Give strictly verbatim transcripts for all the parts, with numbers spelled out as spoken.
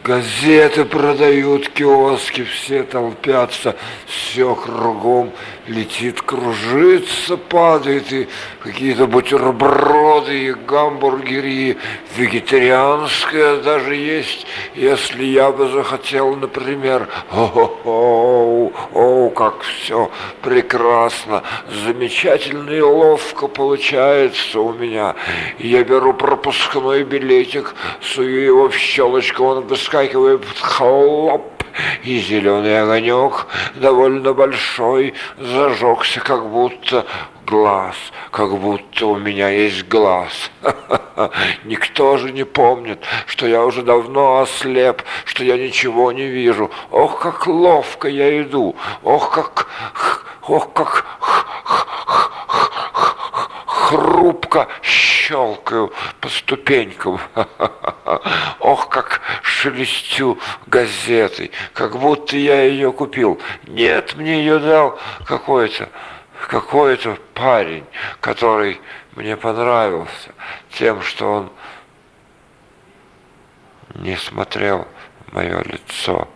Газеты продают, киоски, все толпятся, все кругом летит, кружится, падает, и какие-то бутерброды, и гамбургеры, и вегетарианское даже есть, если я бы захотел, например. О, о, как все прекрасно, замечательно и ловко получается у меня. Я беру пропускной билетик, сую его в щелочку, он выскакивает, хлоп, и зеленый огонек, довольно большой, зажегся, как будто глаз, как будто у меня есть глаз. Никто же не помнит, что я уже давно ослеп, что я ничего не вижу. Ох, как ловко я иду, ох, как, ох, как хрупко щелкаю по ступенькам. Ох, как шелестю газетой, как будто я ее купил. Нет, мне ее дал какой-то, какой-то парень, который мне понравился тем, что он не смотрел в мое лицо.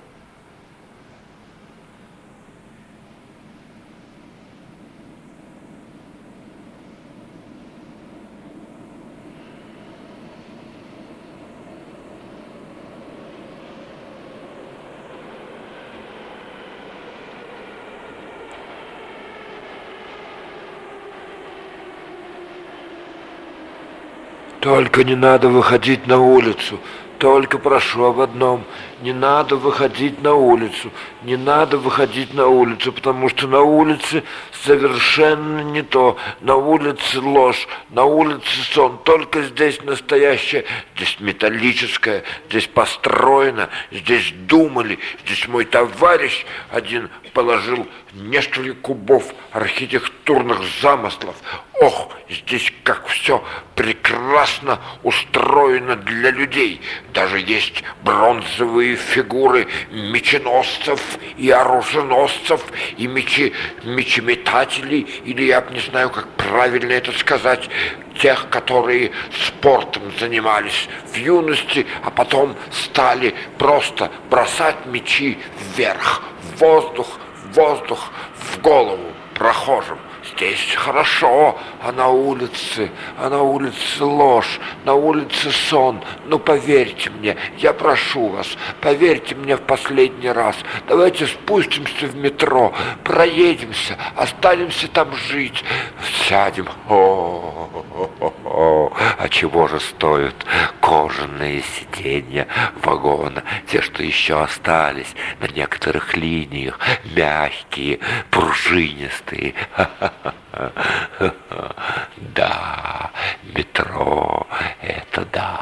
Только не надо выходить на улицу. Только прошу об одном. Не надо выходить на улицу. Не надо выходить на улицу, потому что на улице совершенно не то. На улице ложь, на улице сон. Только здесь настоящее, здесь металлическое, здесь построено, здесь думали. Здесь мой товарищ один положил несколько кубов архитектурных замыслов. Ох, здесь как все прекрасно устроено для людей. Даже есть бронзовые фигуры меченосцев и оруженосцев, и мечи, мечеметателей, или я не знаю, как правильно это сказать, тех, которые спортом занимались в юности, а потом стали просто бросать мечи вверх, в воздух, в воздух, в голову прохожим. Здесь хорошо, а на улице, а на улице ложь, на улице сон. Ну, поверьте мне, я прошу вас, поверьте мне в последний раз. Давайте спустимся в метро, проедемся, останемся там жить, сядем. О-о-о-о-о. А чего же стоят кожаные сиденья вагона, те, что еще остались на некоторых линиях, мягкие, пружинистые. Да, метро, это да.